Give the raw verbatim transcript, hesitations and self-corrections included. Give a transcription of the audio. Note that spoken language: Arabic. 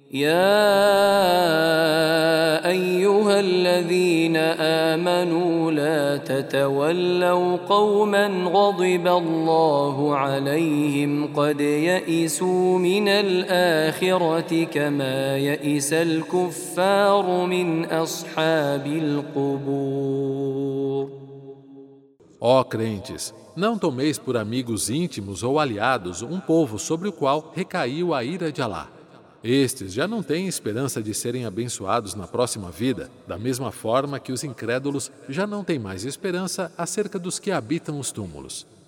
يا أيها الذين آمنوا لا تتولوا قوما غضب الله عليهم قد يئسوا من الآخرة كما يئس الكفار من أصحاب القبور. Ó crentes, não tomeis por amigos íntimos ou aliados um povo sobre o qual recaiu a ira de Alá. Estes já não têm esperança de serem abençoados na próxima vida, da mesma forma que os incrédulos já não têm mais esperança acerca dos que habitam os túmulos.